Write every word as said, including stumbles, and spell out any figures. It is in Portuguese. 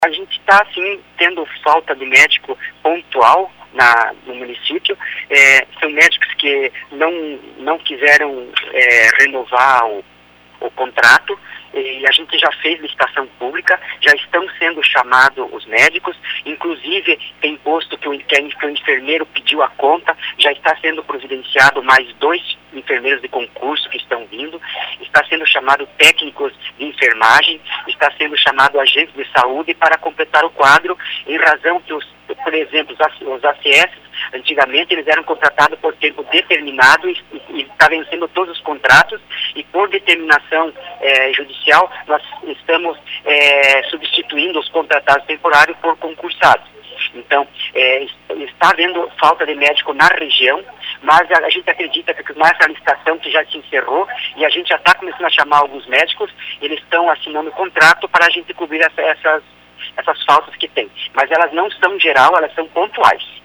A gente está, sim, tendo falta de médico pontual na, no município. É, são médicos que não, não quiseram é, renovar o, o contrato, e a gente já fez licitação pública, já estão sendo chamados os médicos, inclusive tem posto que o, que o enfermeiro pediu a conta, já está sendo providenciado mais dois enfermeiros de concurso que estão vindo, está sendo chamado técnicos de enfermagem, está sendo chamado agentes de saúde para completar o quadro, em razão que, os, por exemplo, os A C S, antigamente eles eram contratados por tempo determinado e, e está vencendo todos os contratos, e por determinação é, judicial nós estamos é, substituindo os contratados temporários por concursados. Então, é, está havendo falta de médico na região, mas a, a gente acredita que com essa licitação que já se encerrou, e a gente já está começando a chamar alguns médicos, eles estão assinando contrato para a gente cobrir essa, essas, essas faltas que tem. Mas elas não são geral, elas são pontuais.